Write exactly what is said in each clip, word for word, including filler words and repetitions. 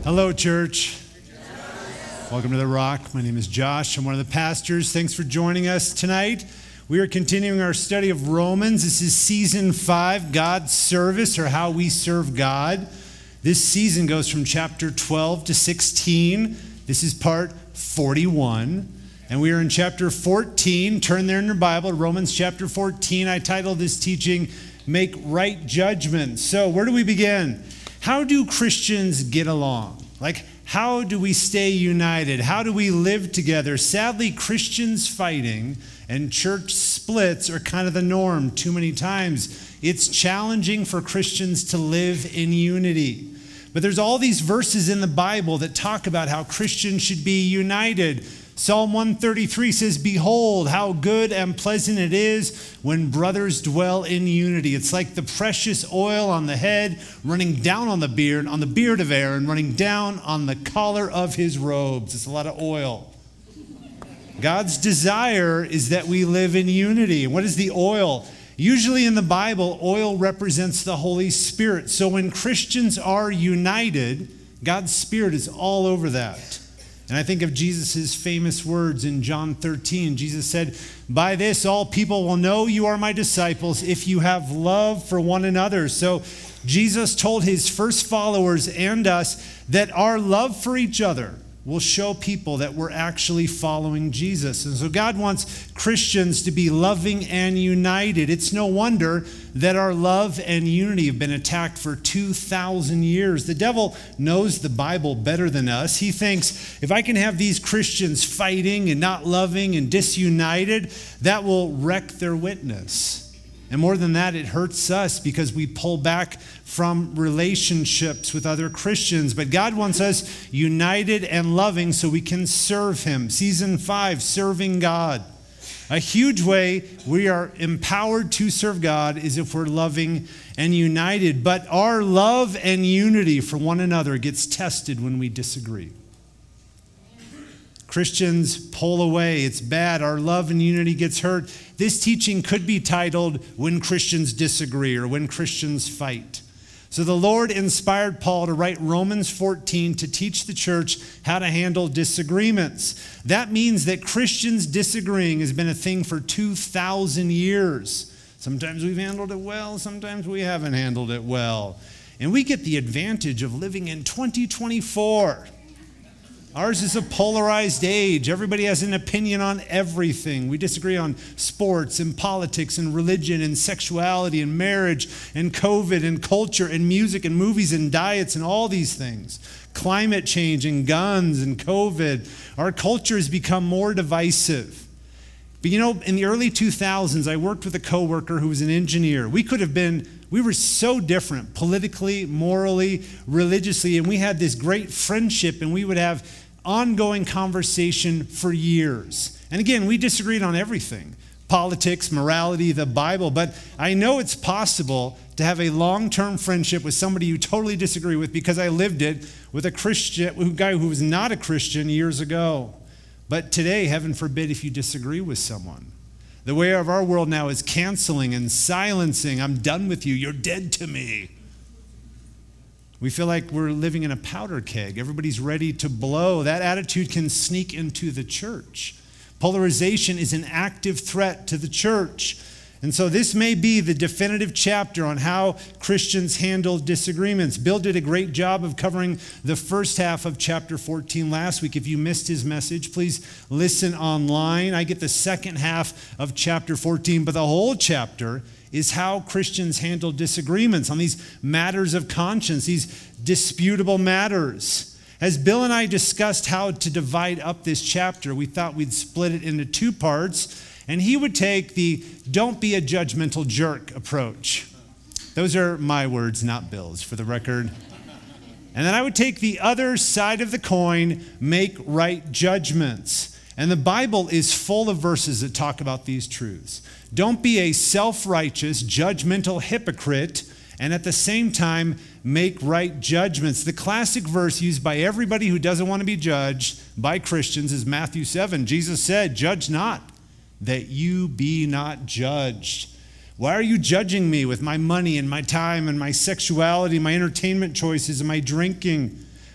Hello, church. Welcome to The Rock. My name is Josh. I'm one of the pastors. Thanks for joining us tonight. We are continuing our study of Romans. This is season five, God's service, or how we serve God. This season goes from chapter twelve to sixteen. This is part forty-one. And we are in chapter fourteen. Turn there in your Bible, Romans chapter fourteen. I titled this teaching, Make Right Judgments. So where do we begin? How do Christians get along? Like, how do we stay united? How do we live together? Sadly, Christians fighting and church splits are kind of the norm too many times. It's challenging for Christians to live in unity. But there's all these verses in the Bible that talk about how Christians should be united. Psalm one thirty-three says, "Behold, how good and pleasant it is when brothers dwell in unity." It's like the precious oil on the head running down on the beard, on the beard of Aaron, running down on the collar of his robes. It's a lot of oil. God's desire is that we live in unity. And what is the oil? Usually in the Bible, oil represents the Holy Spirit. So when Christians are united, God's Spirit is all over that. And I think of Jesus' famous words in John thirteen. Jesus said, "By this all people will know you are my disciples if you have love for one another." So Jesus told his first followers and us that our love for each other will show people that we're actually following Jesus. And so God wants Christians to be loving and united. It's no wonder that our love and unity have been attacked for two thousand years. The devil knows the Bible better than us. He thinks, if I can have these Christians fighting and not loving and disunited, that will wreck their witness. And more than that, it hurts us because we pull back from relationships with other Christians. But God wants us united and loving so we can serve him. Season five, serving God. A huge way we are empowered to serve God is if we're loving and united. But our love and unity for one another gets tested when we disagree. Christians pull away. It's bad. Our love and unity gets hurt. This teaching could be titled, When Christians Disagree, or When Christians Fight. So the Lord inspired Paul to write Romans fourteen to teach the church how to handle disagreements. That means that Christians disagreeing has been a thing for two thousand years. Sometimes we've handled it well, sometimes we haven't handled it well. And we get the advantage of living in twenty twenty-four. Ours is a polarized age. Everybody has an opinion on everything. We disagree on sports and politics and religion and sexuality and marriage and COVID and culture and music and movies and diets and all these things. Climate change and guns and COVID. Our culture has become more divisive. But you know, in the early two thousands, I worked with a coworker who was an engineer. We could have been, we were so different politically, morally, religiously, and we had this great friendship, and we would have ongoing conversation for years. And again, we disagreed on everything. Politics, morality, the Bible. But I know it's possible to have a long-term friendship with somebody you totally disagree with, because I lived it with a Christian, a guy who was not a Christian years ago. But today, heaven forbid if you disagree with someone. The way of our world now is canceling and silencing. I'm done with you. You're dead to me. We feel like we're living in a powder keg. Everybody's ready to blow. That attitude can sneak into the church. Polarization is an active threat to the church. And so this may be the definitive chapter on how Christians handle disagreements. Bill did a great job of covering the first half of chapter fourteen last week. If you missed his message, please listen online. I get the second half of chapter fourteen, but the whole chapter is how Christians handle disagreements on these matters of conscience, these disputable matters. As Bill and I discussed how to divide up this chapter, we thought we'd split it into two parts, and he would take the don't be a judgmental jerk approach. Those are my words, not Bill's, for the record. And then I would take the other side of the coin, make right judgments. And the Bible is full of verses that talk about these truths. Don't be a self-righteous, judgmental hypocrite, and at the same time, make right judgments. The classic verse used by everybody who doesn't want to be judged by Christians is Matthew seven. Jesus said, "Judge not, that you be not judged." Why are you judging me with my money and my time and my sexuality, my entertainment choices and my drinking?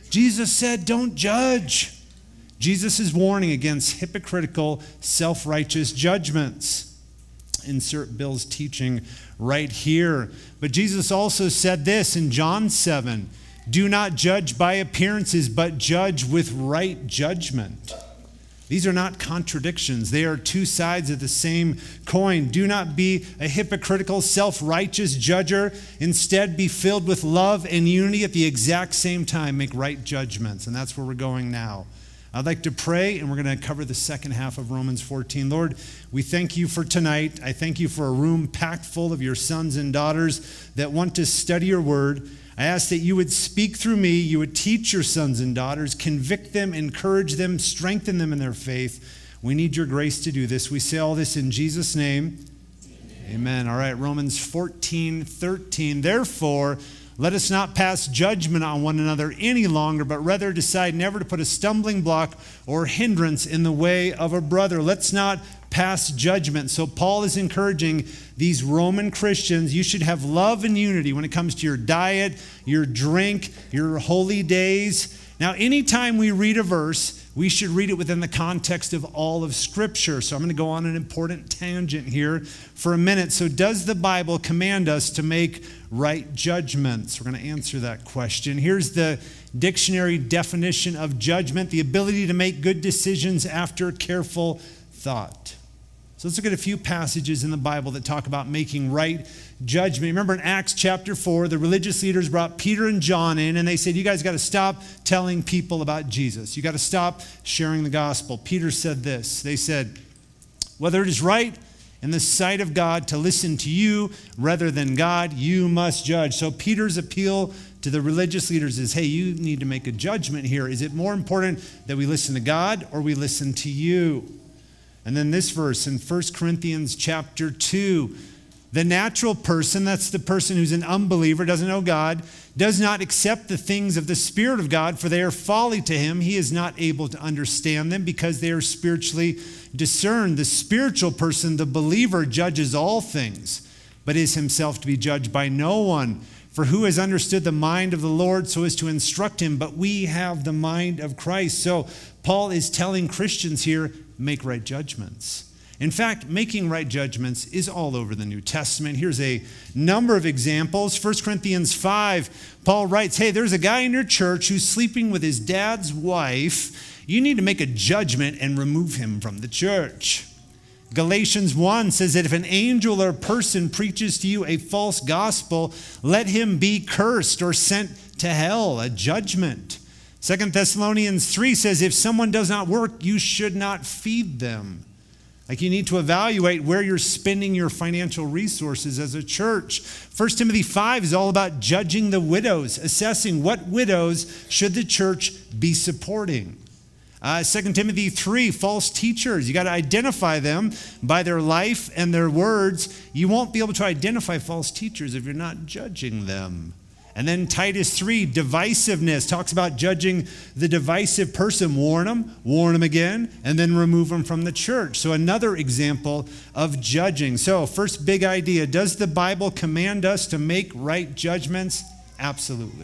Jesus said, don't judge. Jesus is warning against hypocritical, self-righteous judgments. Insert Bill's teaching right here. But Jesus also said this in John seven, do not judge by appearances, but judge with right judgment. These are not contradictions. They are two sides of the same coin. Do not be a hypocritical, self-righteous judger. Instead, be filled with love and unity at the exact same time. Make right judgments. And that's where we're going now. I'd like to pray, and we're going to cover the second half of Romans fourteen. Lord, we thank you for tonight. I thank you for a room packed full of your sons and daughters that want to study your word. I ask that you would speak through me, you would teach your sons and daughters, convict them, encourage them, strengthen them in their faith. We need your grace to do this. We say all this in Jesus' name. Amen. Amen. All right, Romans fourteen thirteen. Therefore, let us not pass judgment on one another any longer, but rather decide never to put a stumbling block or hindrance in the way of a brother. Let's not pass judgment. So Paul is encouraging these Roman Christians, you should have love and unity when it comes to your diet, your drink, your holy days. Now, anytime we read a verse, we should read it within the context of all of Scripture. So I'm going to go on an important tangent here for a minute. So does the Bible command us to make right judgments? We're going to answer that question. Here's the dictionary definition of judgment: the ability to make good decisions after careful thought. So let's look at a few passages in the Bible that talk about making right judgment. Remember in Acts chapter four, the religious leaders brought Peter and John in, and they said, you guys got to stop telling people about Jesus. You got to stop sharing the gospel. Peter said this. They said, whether it is right in the sight of God to listen to you rather than God, you must judge. So Peter's appeal to the religious leaders is, hey, you need to make a judgment here. Is it more important that we listen to God or we listen to you? And then this verse in First Corinthians chapter two, the natural person, that's the person who's an unbeliever, doesn't know God, does not accept the things of the Spirit of God, for they are folly to him. He is not able to understand them because they are spiritually discerned. The spiritual person, the believer, judges all things, but is himself to be judged by no one. For who has understood the mind of the Lord so as to instruct him? But we have the mind of Christ. So Paul is telling Christians here, make right judgments. In fact, making right judgments is all over the New Testament. Here's a number of examples. First Corinthians five, Paul writes, hey, there's a guy in your church who's sleeping with his dad's wife. You need to make a judgment and remove him from the church. Galatians one says that if an angel or person preaches to you a false gospel, let him be cursed or sent to hell, a judgment. Second Thessalonians three says if someone does not work, you should not feed them. Like you need to evaluate where you're spending your financial resources as a church. First Timothy five is all about judging the widows, assessing what widows should the church be supporting. Uh, Second Timothy three, false teachers. You got to identify them by their life and their words. You won't be able to identify false teachers if you're not judging them. And then Titus three, divisiveness, talks about judging the divisive person. Warn them, warn them again, and then remove them from the church. So another example of judging. So first big idea, does the Bible command us to make right judgments? Absolutely.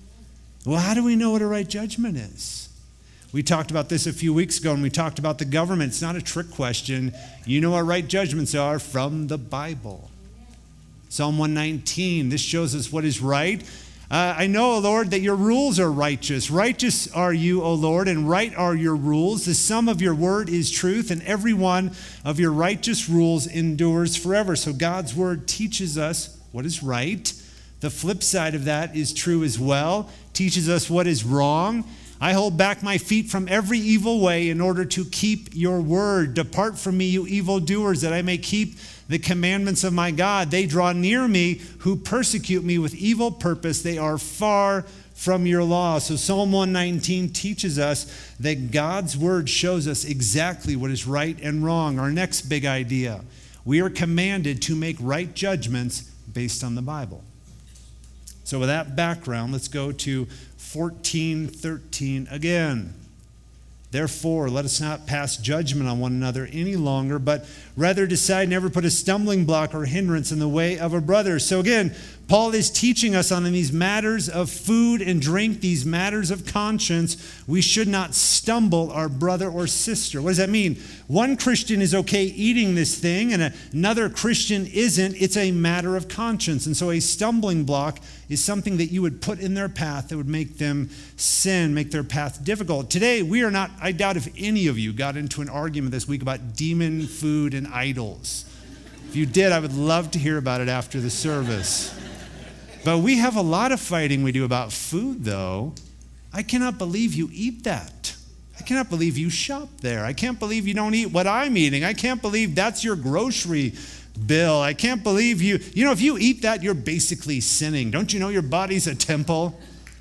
Well, how do we know what a right judgment is? We talked about this a few weeks ago, and we talked about the government. It's not a trick question. You know what right judgments are from the Bible. Psalm one nineteen, this shows us what is right. Uh, I know, O Lord, that your rules are righteous. Righteous are you, O Lord, and right are your rules. The sum of your word is truth, and every one of your righteous rules endures forever. So God's word teaches us what is right. The flip side of that is true as well. Teaches us what is wrong. I hold back my feet from every evil way in order to keep your word. Depart from me, you evildoers, that I may keep the commandments of my God. They draw near me who persecute me with evil purpose. They are far from your law. So Psalm one nineteen teaches us that God's word shows us exactly what is right and wrong. Our next big idea, we are commanded to make right judgments based on the Bible. So with that background, let's go to fourteen thirteen again. Therefore, let us not pass judgment on one another any longer, but rather decide never put a stumbling block or hindrance in the way of a brother. So again, Paul is teaching us on these matters of food and drink, these matters of conscience. We should not stumble our brother or sister. What does that mean? One Christian is okay eating this thing and another Christian isn't. It's a matter of conscience. And so a stumbling block is something that you would put in their path that would make them sin, make their path difficult. Today, we are not, I doubt if any of you got into an argument this week about demon food and idols. If you did, I would love to hear about it after the service. But we have a lot of fighting we do about food, though. I cannot believe you eat that. I cannot believe you shop there. I can't believe you don't eat what I'm eating. I can't believe that's your grocery bill. I can't believe you, you know, if you eat that, you're basically sinning. Don't you know your body's a temple?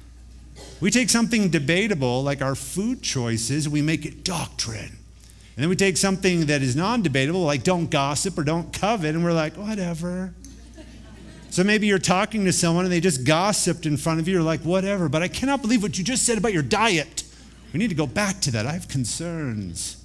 We take something debatable, like our food choices, we make it doctrine. And then we take something that is non-debatable, like don't gossip or don't covet, and we're like, whatever. So maybe you're talking to someone and they just gossiped in front of you. You're like, whatever. But I cannot believe what you just said about your diet. We need to go back to that. I have concerns.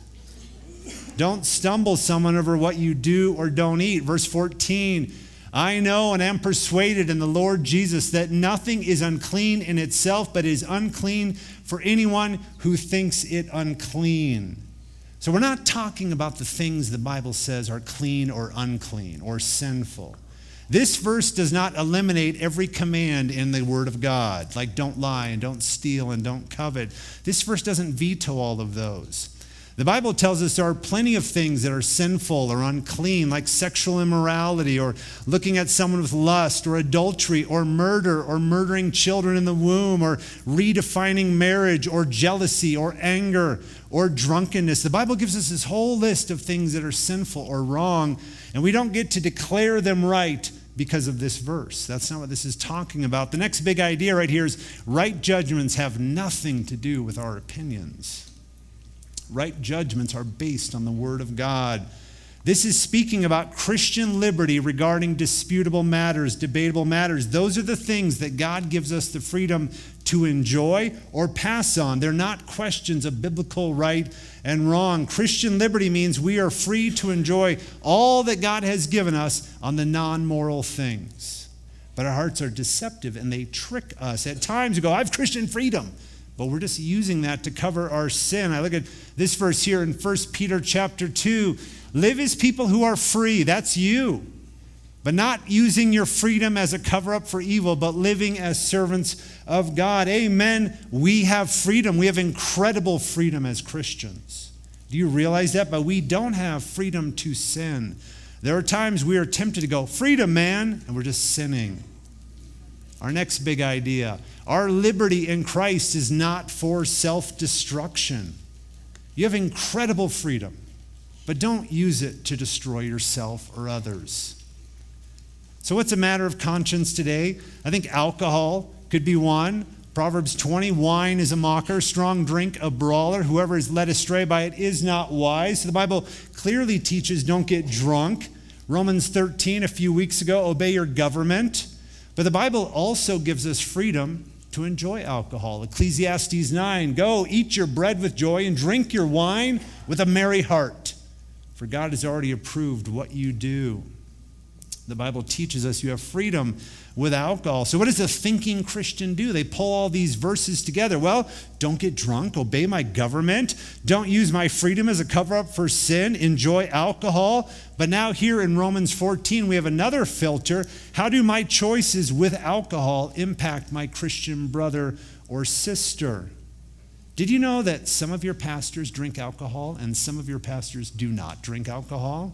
Don't stumble someone over what you do or don't eat. Verse fourteen, I know and am persuaded in the Lord Jesus that nothing is unclean in itself, but is unclean for anyone who thinks it unclean. So we're not talking about the things the Bible says are clean or unclean or sinful. This verse does not eliminate every command in the Word of God, like don't lie and don't steal and don't covet. This verse doesn't veto all of those. The Bible tells us there are plenty of things that are sinful or unclean, like sexual immorality or looking at someone with lust or adultery or murder or murdering children in the womb or redefining marriage or jealousy or anger or drunkenness. The Bible gives us this whole list of things that are sinful or wrong, and we don't get to declare them right because of this verse. That's not what this is talking about. The next big idea right here is right judgments have nothing to do with our opinions. Right judgments are based on the Word of God. This is speaking about Christian liberty regarding disputable matters, debatable matters. Those are the things that God gives us the freedom to enjoy or pass on. They're not questions of biblical right and wrong. Christian liberty means we are free to enjoy all that God has given us on the non-moral things. But our hearts are deceptive and they trick us. At times we go, I have Christian freedom. But we're just using that to cover our sin. I look at this verse here in First Peter chapter two. Live as people who are free. That's you. But not using your freedom as a cover-up for evil, but living as servants of God. Amen. We have freedom. We have incredible freedom as Christians. Do you realize that? But we don't have freedom to sin. There are times we are tempted to go, freedom, man, and we're just sinning. Our next big idea. Our liberty in Christ is not for self-destruction. You have incredible freedom, but don't use it to destroy yourself or others. So what's a matter of conscience today? I think alcohol could be one. Proverbs twenty, wine is a mocker, strong drink a brawler. Whoever is led astray by it is not wise. So the Bible clearly teaches don't get drunk. Romans thirteen, a few weeks ago, obey your government. But the Bible also gives us freedom to enjoy alcohol. Ecclesiastes nine, go eat your bread with joy and drink your wine with a merry heart, for God has already approved what you do. The Bible teaches us you have freedom with alcohol. So what does a thinking Christian do? They pull all these verses together. Well, don't get drunk, obey my government, don't use my freedom as a cover-up for sin, enjoy alcohol. But now here in Romans fourteen, we have another filter. How do my choices with alcohol impact my Christian brother or sister? Did you know that some of your pastors drink alcohol and some of your pastors do not drink alcohol?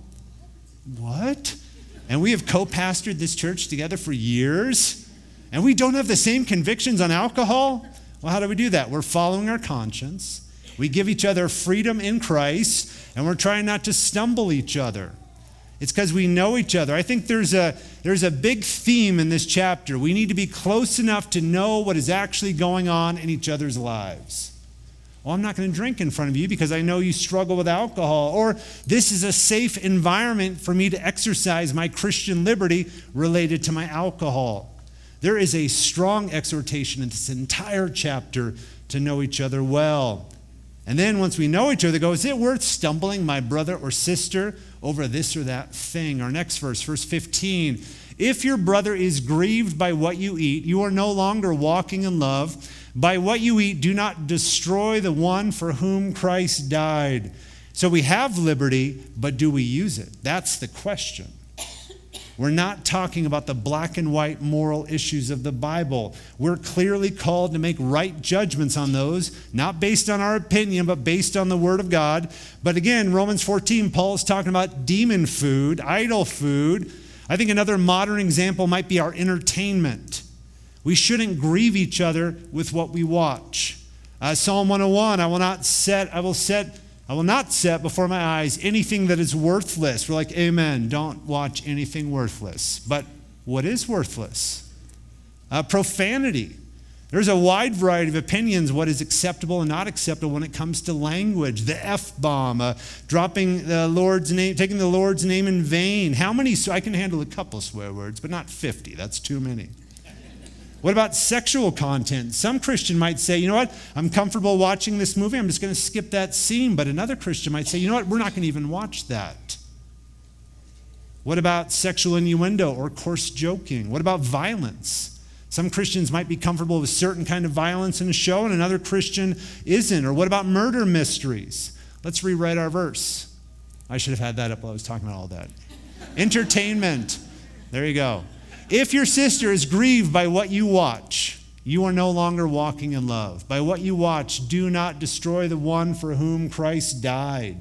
What? And we have co-pastored this church together for years, and we don't have the same convictions on alcohol? Well, how do we do that? We're following our conscience. We give each other freedom in Christ, and we're trying not to stumble each other. It's because we know each other. I think there's a, there's a big theme in this chapter. We need to be close enough to know what is actually going on in each other's lives. Well, I'm not going to drink in front of you because I know you struggle with alcohol. Or this is a safe environment for me to exercise my Christian liberty related to my alcohol. There is a strong exhortation in this entire chapter to know each other well. And then once we know each other, go, is it worth stumbling my brother or sister over this or that thing? Our next verse, verse fifteen. If your brother is grieved by what you eat, you are no longer walking in love. By what you eat, do not destroy the one for whom Christ died. So we have liberty, but do we use it? That's the question. We're not talking about the black and white moral issues of the Bible. We're clearly called to make right judgments on those, not based on our opinion, but based on the Word of God. But again, Romans fourteen, Paul is talking about demon food, idol food. I think another modern example might be our entertainment. We shouldn't grieve each other with what we watch. Uh, Psalm one oh one, I will not set, I will set, I will not set before my eyes anything that is worthless. We're like, amen, don't watch anything worthless. But what is worthless? Uh, profanity. There's a wide variety of opinions what is acceptable and not acceptable when it comes to language. The F-bomb, uh, dropping the Lord's name, taking the Lord's name in vain. How many, so I can handle a couple swear words, but not fifty. That's too many. What about sexual content? Some Christian might say, you know what, I'm comfortable watching this movie, I'm just going to skip that scene. But another Christian might say, you know what, we're not going to even watch that. What about sexual innuendo or coarse joking? What about violence? Some Christians might be comfortable with certain kind of violence in a show, and another Christian isn't. Or what about murder mysteries? Let's rewrite our verse. I should have had that up while I was talking about all that. Entertainment. There you go. If your sister is grieved by what you watch, you are no longer walking in love. By what you watch, do not destroy the one for whom Christ died.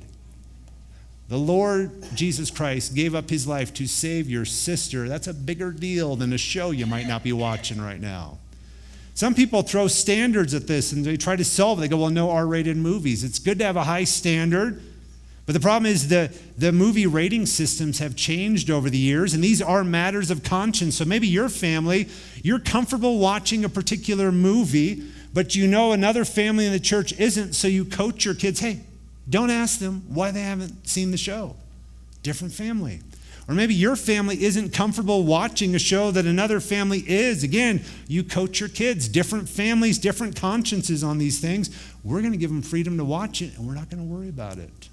The Lord Jesus Christ gave up his life to save your sister. That's a bigger deal than a show you might not be watching right now. Some people throw standards at this and they try to solve it. They go, well, no R-rated movies. It's good to have a high standard. But the problem is the, the movie rating systems have changed over the years, and these are matters of conscience. So maybe your family, you're comfortable watching a particular movie, but you know another family in the church isn't, so you coach your kids, hey, don't ask them why they haven't seen the show. Different family. Or maybe your family isn't comfortable watching a show that another family is. Again, you coach your kids. Different families, different consciences on these things. We're going to give them freedom to watch it, and we're not going to worry about it.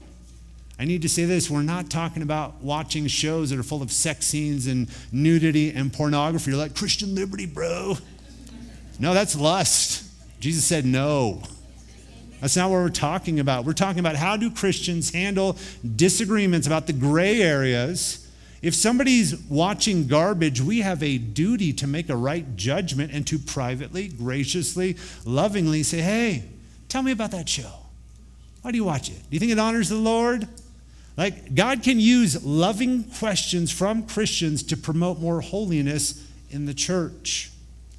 I need to say this. We're not talking about watching shows that are full of sex scenes and nudity and pornography. You're like, Christian liberty, bro. No, that's lust. Jesus said no. That's not what we're talking about. We're talking about how do Christians handle disagreements about the gray areas. If somebody's watching garbage, we have a duty to make a right judgment and to privately, graciously, lovingly say, hey, tell me about that show. Why do you watch it? Do you think it honors the Lord? Like, God can use loving questions from Christians to promote more holiness in the church.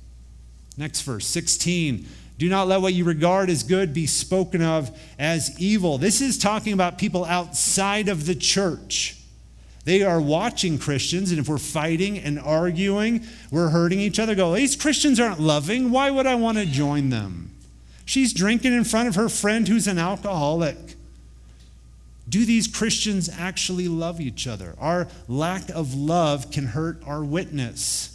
Next verse, sixteen. Do not let what you regard as good be spoken of as evil. This is talking about people outside of the church. They are watching Christians, and if we're fighting and arguing, we're hurting each other. Go, these Christians aren't loving. Why would I want to join them? She's drinking in front of her friend who's an alcoholic. Do these Christians actually love each other? Our lack of love can hurt our witness.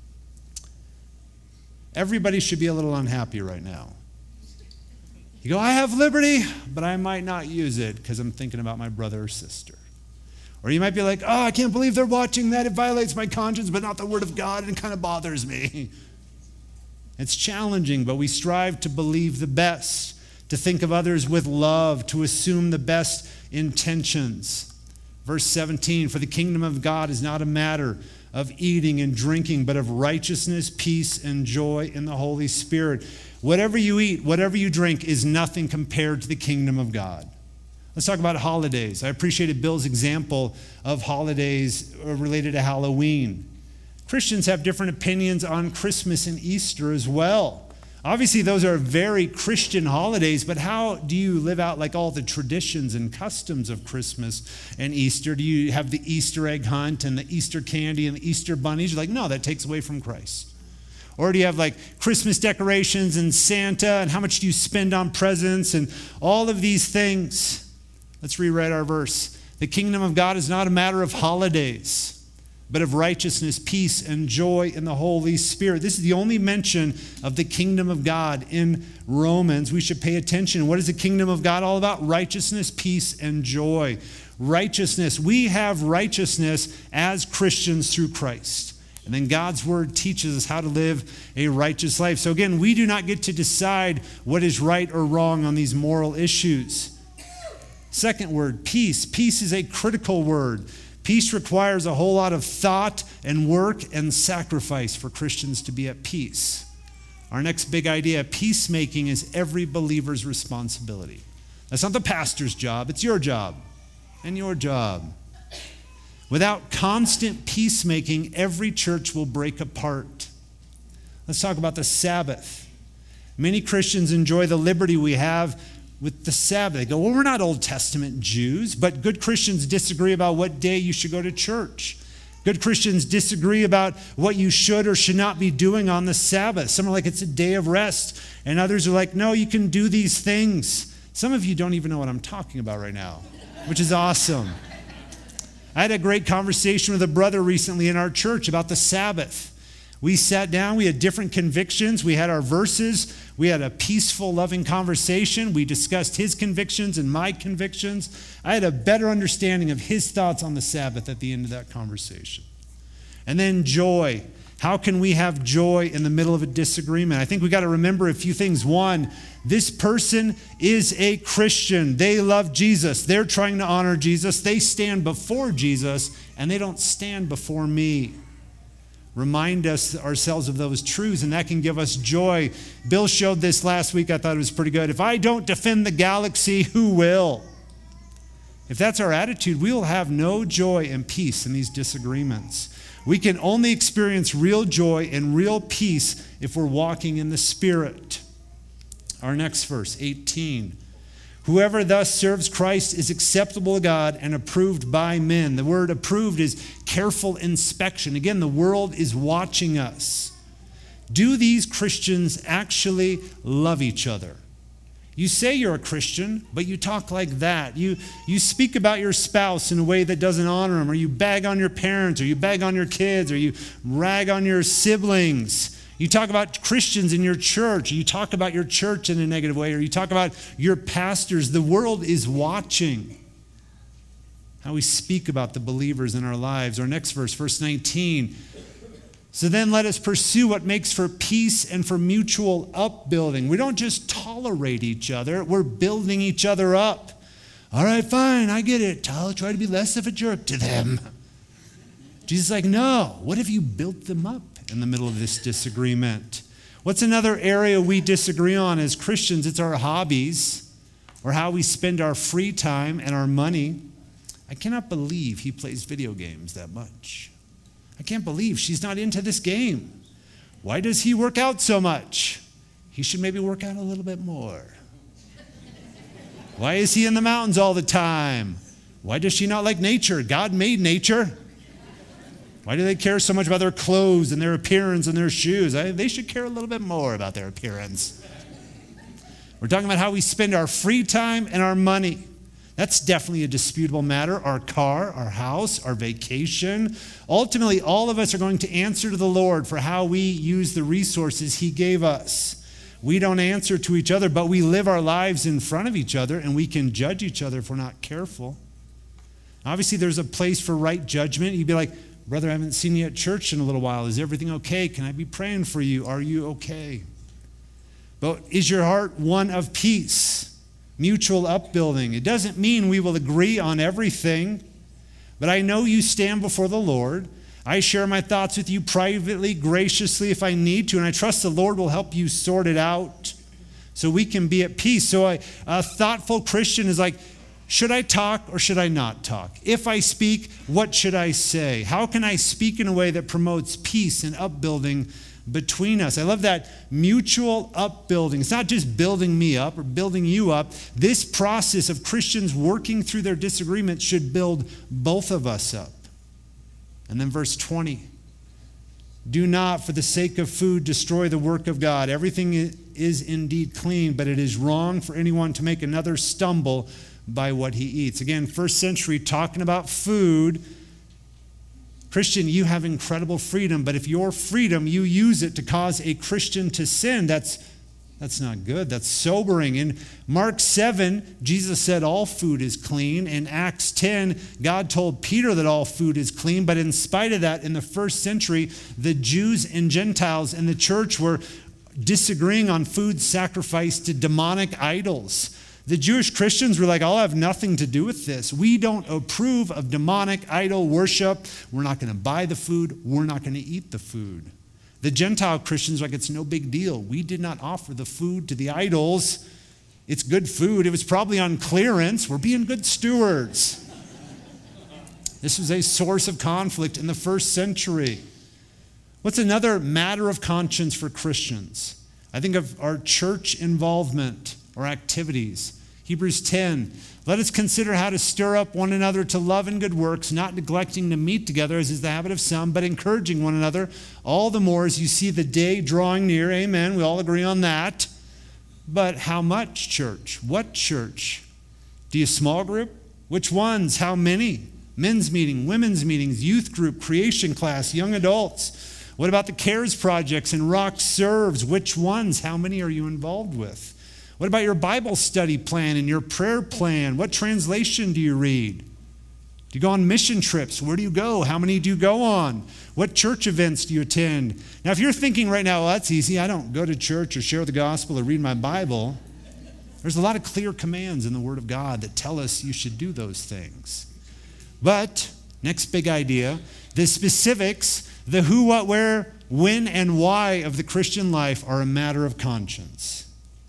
Everybody should be a little unhappy right now. You go, I have liberty, but I might not use it because I'm thinking about my brother or sister. Or you might be like, oh, I can't believe they're watching that. It violates my conscience, but not the Word of God, and it kind of bothers me. It's challenging, but we strive to believe the best, to think of others with love, to assume the best intentions. Verse seventeen, for the kingdom of God is not a matter of eating and drinking, but of righteousness, peace, and joy in the Holy Spirit. Whatever you eat, whatever you drink is nothing compared to the kingdom of God. Let's talk about holidays. I appreciated Bill's example of holidays related to Halloween. Christians have different opinions on Christmas and Easter as well. Obviously, those are very Christian holidays, but how do you live out like all the traditions and customs of Christmas and Easter? Do you have the Easter egg hunt and the Easter candy and the Easter bunnies? You're like, no, that takes away from Christ. Or do you have like Christmas decorations and Santa, and how much do you spend on presents and all of these things? Let's rewrite our verse. The kingdom of God is not a matter of holidays, but of righteousness, peace, and joy in the Holy Spirit. This is the only mention of the kingdom of God in Romans. We should pay attention. What is the kingdom of God all about? Righteousness, peace, and joy. Righteousness. We have righteousness as Christians through Christ. And then God's word teaches us how to live a righteous life. So again, we do not get to decide what is right or wrong on these moral issues. Second word, peace. Peace is a critical word. Peace requires a whole lot of thought and work and sacrifice for Christians to be at peace. Our next big idea, peacemaking is every believer's responsibility. That's not the pastor's job, it's your job and your job. Without constant peacemaking, every church will break apart. Let's talk about the Sabbath. Many Christians enjoy the liberty we have with the Sabbath. They go, well, we're not Old Testament Jews, but good Christians disagree about what day you should go to church. Good Christians disagree about what you should or should not be doing on the Sabbath. Some are like, it's a day of rest. And others are like, no, you can do these things. Some of you don't even know what I'm talking about right now, which is awesome. I had a great conversation with a brother recently in our church about the Sabbath. We sat down, we had different convictions, we had our verses, we had a peaceful, loving conversation. We discussed his convictions and my convictions. I had a better understanding of his thoughts on the Sabbath at the end of that conversation. And then joy. How can we have joy in the middle of a disagreement? I think we got to remember a few things. One, this person is a Christian. They love Jesus. They're trying to honor Jesus. They stand before Jesus, and they don't stand before me. Remind us ourselves of those truths, and that can give us joy. Bill showed this last week. I thought it was pretty good. If I don't defend the galaxy, who will? If that's our attitude, we will have no joy and peace in these disagreements. We can only experience real joy and real peace if we're walking in the Spirit. Our next verse, eighteen. Whoever thus serves Christ is acceptable to God and approved by men. The word approved is careful inspection. Again, the world is watching us. Do these Christians actually love each other? You say you're a Christian, but you talk like that. You, you speak about your spouse in a way that doesn't honor them, or you bag on your parents, or you bag on your kids, or you rag on your siblings. You talk about Christians in your church, or you talk about your church in a negative way, or you talk about your pastors. The world is watching how we speak about the believers in our lives. Our next verse, verse nineteen. So then let us pursue what makes for peace and for mutual upbuilding. We don't just tolerate each other, we're building each other up. All right, fine, I get it. I'll try to be less of a jerk to them. Jesus is like, no, what if you built them up in the middle of this disagreement? What's another area we disagree on as Christians? It's our hobbies or how we spend our free time and our money. I cannot believe he plays video games that much. I can't believe she's not into this game. Why does he work out so much? He should maybe work out a little bit more. Why is he in the mountains all the time? Why does she not like nature? God made nature. Why do they care so much about their clothes and their appearance and their shoes? I, they should care a little bit more about their appearance. We're talking about how we spend our free time and our money. That's definitely a disputable matter. Our car, our house, our vacation. Ultimately, all of us are going to answer to the Lord for how we use the resources he gave us. We don't answer to each other, but we live our lives in front of each other, and we can judge each other if we're not careful. Obviously, there's a place for right judgment. You'd be like, brother, I haven't seen you at church in a little while. Is everything okay? Can I be praying for you? Are you okay? But is your heart one of peace? Mutual upbuilding. It doesn't mean we will agree on everything, but I know you stand before the Lord. I share my thoughts with you privately, graciously if I need to, and I trust the Lord will help you sort it out so we can be at peace. So I, a thoughtful Christian is like, should I talk or should I not talk? If I speak, what should I say? How can I speak in a way that promotes peace and upbuilding between us? I love that mutual upbuilding. It's not just building me up or building you up. This process of Christians working through their disagreements should build both of us up. And then verse twenty. Do not, for the sake of food, destroy the work of God. Everything is indeed clean, but it is wrong for anyone to make another stumble by what he eats. Again, first century, talking about food. Christian, you have incredible freedom, but if your freedom, you use it to cause a Christian to sin, that's That's not good. That's sobering. In Mark seven, Jesus said all food is clean. In Acts ten, God told Peter that all food is clean. But in spite of that, in the first century, the Jews and Gentiles in the church were disagreeing on food sacrificed to demonic idols. The Jewish Christians were like, I'll have nothing to do with this. We don't approve of demonic idol worship. We're not going to buy the food. We're not going to eat the food. The Gentile Christians were like, it's no big deal. We did not offer the food to the idols. It's good food. It was probably on clearance. We're being good stewards. This was a source of conflict in the first century. What's another matter of conscience for Christians? I think of our church involvement or activities. Hebrews ten, let us consider how to stir up one another to love and good works, not neglecting to meet together as is the habit of some, but encouraging one another, all the more as you see the day drawing near. Amen. We all agree on that. But how much church? What church? Do you small group? Which ones? How many? Men's meeting, women's meetings, youth group, creation class, young adults. What about the CARES projects and Rock Serves? Which ones? How many are you involved with? What about your Bible study plan and your prayer plan? What translation do you read? Do you go on mission trips? Where do you go? How many do you go on? What church events do you attend? Now, if you're thinking right now, well, that's easy. I don't go to church or share the gospel or read my Bible. There's a lot of clear commands in the Word of God that tell us you should do those things. But, next big idea, the specifics, the who, what, where, when, and why of the Christian life are a matter of conscience.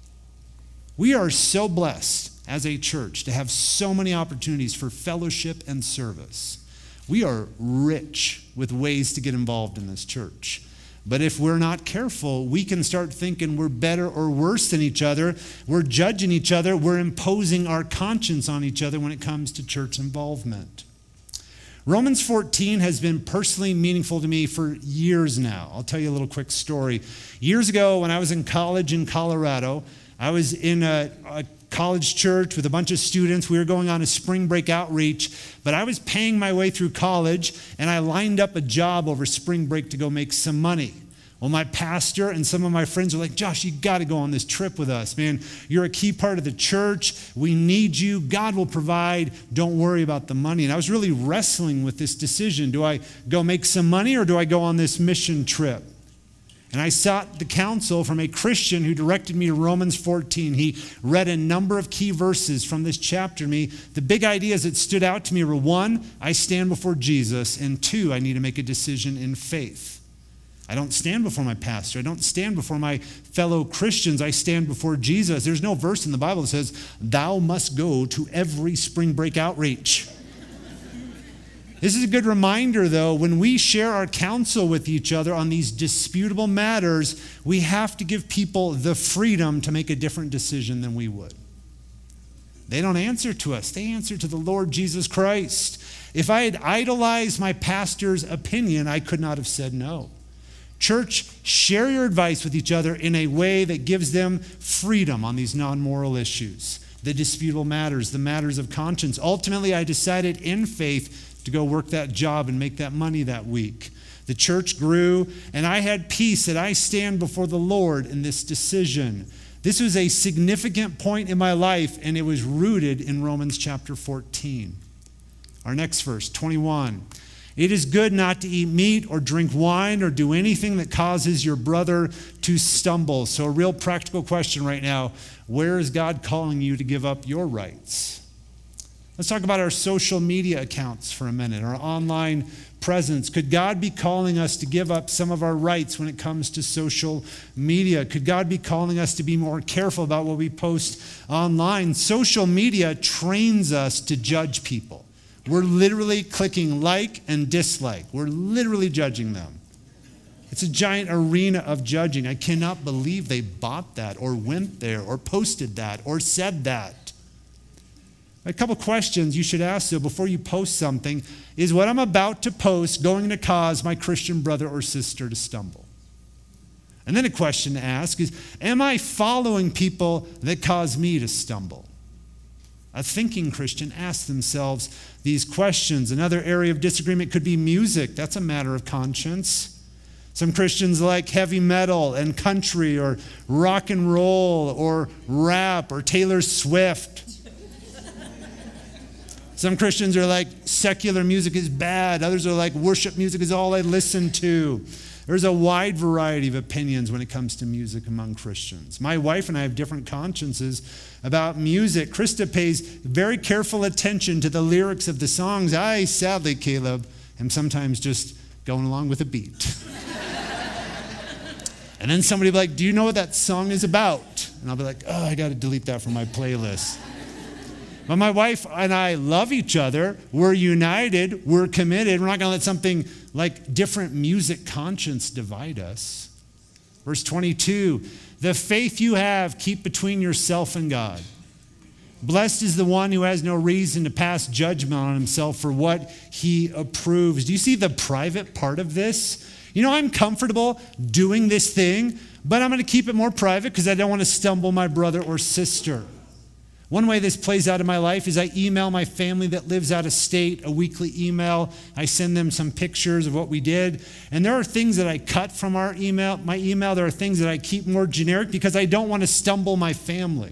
We are so blessed as a church to have so many opportunities for fellowship and service. We are rich with ways to get involved in this church. But if we're not careful, we can start thinking we're better or worse than each other. We're judging each other. We're imposing our conscience on each other when it comes to church involvement. Romans fourteen has been personally meaningful to me for years now. I'll tell you a little quick story. Years ago, when I was in college in Colorado, I was in a, a college church with a bunch of students. We were going on a spring break outreach, but I was paying my way through college, and I lined up a job over spring break to go make some money. Well, my pastor and some of my friends were like, Josh, you got to go on this trip with us, man. You're a key part of the church. We need you. God will provide. Don't worry about the money. And I was really wrestling with this decision. Do I go make some money, or do I go on this mission trip? And I sought the counsel from a Christian who directed me to Romans fourteen. He read a number of key verses from this chapter to me. The big ideas that stood out to me were, one, I stand before Jesus, and two, I need to make a decision in faith. I don't stand before my pastor. I don't stand before my fellow Christians. I stand before Jesus. There's no verse in the Bible that says, thou must go to every spring break outreach. This is a good reminder, though, when we share our counsel with each other on these disputable matters, we have to give people the freedom to make a different decision than we would. They don't answer to us. They answer to the Lord Jesus Christ. If I had idolized my pastor's opinion, I could not have said no. Church, share your advice with each other in a way that gives them freedom on these non-moral issues, the disputable matters, the matters of conscience. Ultimately, I decided in faith to go work that job and make that money that week. The church grew, and I had peace that I stand before the Lord in this decision. This was a significant point in my life, and it was rooted in Romans chapter fourteen. Our next verse, twenty-one. It is good not to eat meat or drink wine or do anything that causes your brother to stumble. So a real practical question right now, where is God calling you to give up your rights? Let's talk about our social media accounts for a minute, our online presence. Could God be calling us to give up some of our rights when it comes to social media? Could God be calling us to be more careful about what we post online? Social media trains us to judge people. We're literally clicking like and dislike. We're literally judging them. It's a giant arena of judging. I cannot believe they bought that or went there or posted that or said that. A couple questions you should ask, though, before you post something. Is what I'm about to post going to cause my Christian brother or sister to stumble? And then a question to ask is, am I following people that cause me to stumble? A thinking Christian asks themselves these questions. Another area of disagreement could be music. That's a matter of conscience. Some Christians like heavy metal and country or rock and roll or rap or Taylor Swift. Some Christians are like secular music is bad. Others are like worship music is all I listen to. There's a wide variety of opinions when it comes to music among Christians. My wife and I have different consciences about music. Krista pays very careful attention to the lyrics of the songs. I, sadly, Caleb, am sometimes just going along with a beat. And then somebody will be like, do you know what that song is about? And I'll be like, oh, I got to delete that from my playlist. But my wife and I love each other. We're united. We're committed. We're not going to let something like different music conscience divide us. Verse twenty-two, the faith you have, keep between yourself and God. Blessed is the one who has no reason to pass judgment on himself for what he approves. Do you see the private part of this? You know, I'm comfortable doing this thing, but I'm going to keep it more private because I don't want to stumble my brother or sister. One way this plays out in my life is I email my family that lives out of state a weekly email. I send them some pictures of what we did. And there are things that I cut from our email, my email. There are things that I keep more generic because I don't want to stumble my family.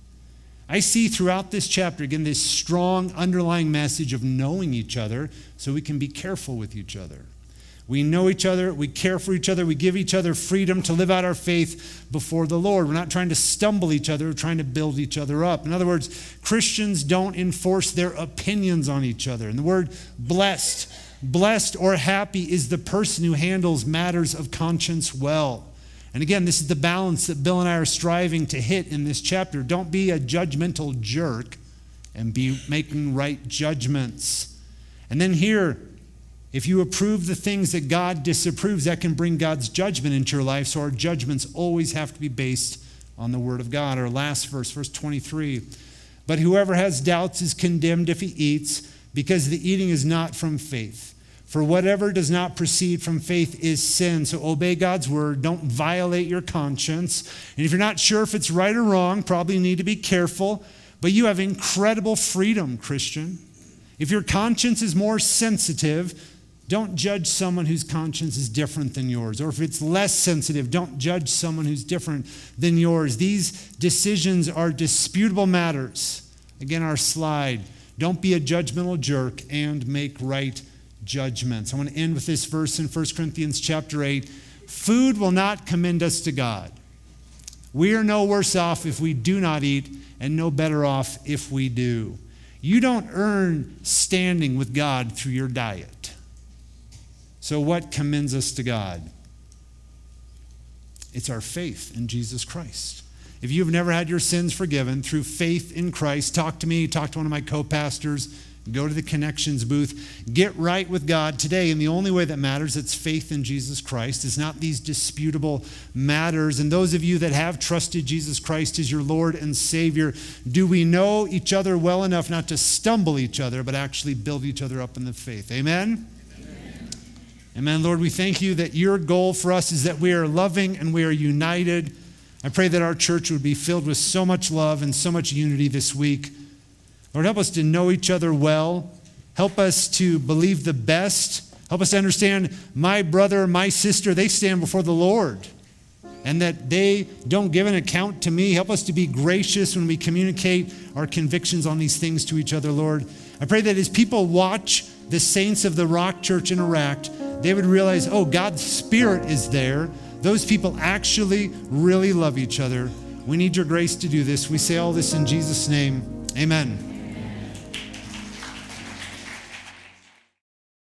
I see throughout this chapter, again, this strong underlying message of knowing each other so we can be careful with each other. We know each other, we care for each other, we give each other freedom to live out our faith before the Lord. We're not trying to stumble each other, we're trying to build each other up. In other words, Christians don't enforce their opinions on each other. And the word blessed, blessed or happy is the person who handles matters of conscience well. And again, this is the balance that Bill and I are striving to hit in this chapter. Don't be a judgmental jerk and be making right judgments. And then here, if you approve the things that God disapproves, that can bring God's judgment into your life. So our judgments always have to be based on the word of God. Our last verse, verse twenty-three. But whoever has doubts is condemned if he eats, because the eating is not from faith. For whatever does not proceed from faith is sin. So obey God's word. Don't violate your conscience. And if you're not sure if it's right or wrong, probably need to be careful. But you have incredible freedom, Christian. If your conscience is more sensitive, don't judge someone whose conscience is different than yours. Or if it's less sensitive, don't judge someone who's different than yours. These decisions are disputable matters. Again, our slide. Don't be a judgmental jerk and make right judgments. I want to end with this verse in First Corinthians chapter eight. Food will not commend us to God. We are no worse off if we do not eat, and no better off if we do. You don't earn standing with God through your diet. So what commends us to God? It's our faith in Jesus Christ. If you've never had your sins forgiven through faith in Christ, talk to me, talk to one of my co-pastors, go to the Connections booth, get right with God today. And the only way that matters, it's faith in Jesus Christ. It's not these disputable matters. And those of you that have trusted Jesus Christ as your Lord and Savior, do we know each other well enough not to stumble each other, but actually build each other up in the faith? Amen? Amen. Lord, we thank you that your goal for us is that we are loving and we are united. I pray that our church would be filled with so much love and so much unity this week. Lord, help us to know each other well. Help us to believe the best. Help us to understand my brother, my sister, they stand before the Lord, and that they don't give an account to me. Help us to be gracious when we communicate our convictions on these things to each other, Lord. I pray that as people watch the saints of the Rock Church interact, they would realize, oh, God's Spirit is there. Those people actually really love each other. We need your grace to do this. We say all this in Jesus' name. Amen.